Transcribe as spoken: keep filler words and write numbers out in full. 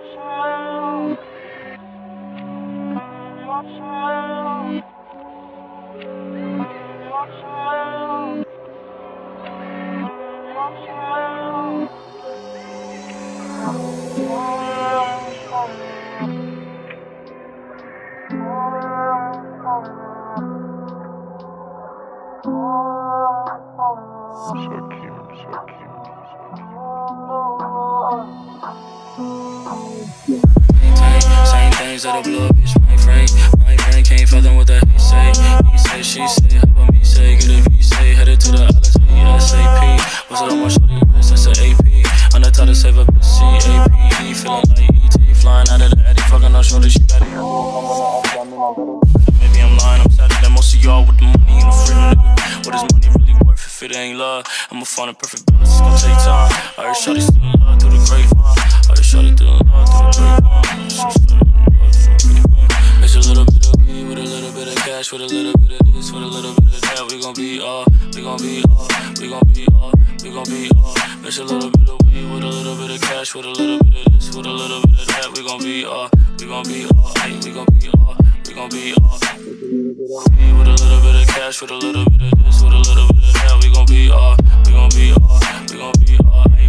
Same things that'll blow up, bitch, my friend. My friend can't fathom what that he say. He say, she say, how about me say? Get a V say, headed to the islands, A S A P. What's it on my shorty wrist, that's an A P. On the top to save a bitch, C A P. Feeling like E T, flying out of the Eddie. Fucking on shorty, she got it. Maybe I'm lying, I'm sadder than most of y'all with the money and the freedom, nigga. What is money really worth if it ain't love? I'ma find a perfect balance, it's gonna take time. I heard shorty still in love through the grapevine. I heard shorty still in love through the grapevine. She started in love through the grapevine. Mix a little bit of weed with a little bit of cash, with a little bit of this, with a little bit of that. We gon' be all, we gon' be all, we gon' be all, we gon' be all. Mix a little bit of weed with a little bit of cash, with a little bit of this, with a little bit of that. We gon' be all, we gon' be all, hey, we gon' be all, we gon' be all. With a little bit of cash, with a little bit of this, with a little bit of that. We gon' be all, we gon' be all, we gon' be all.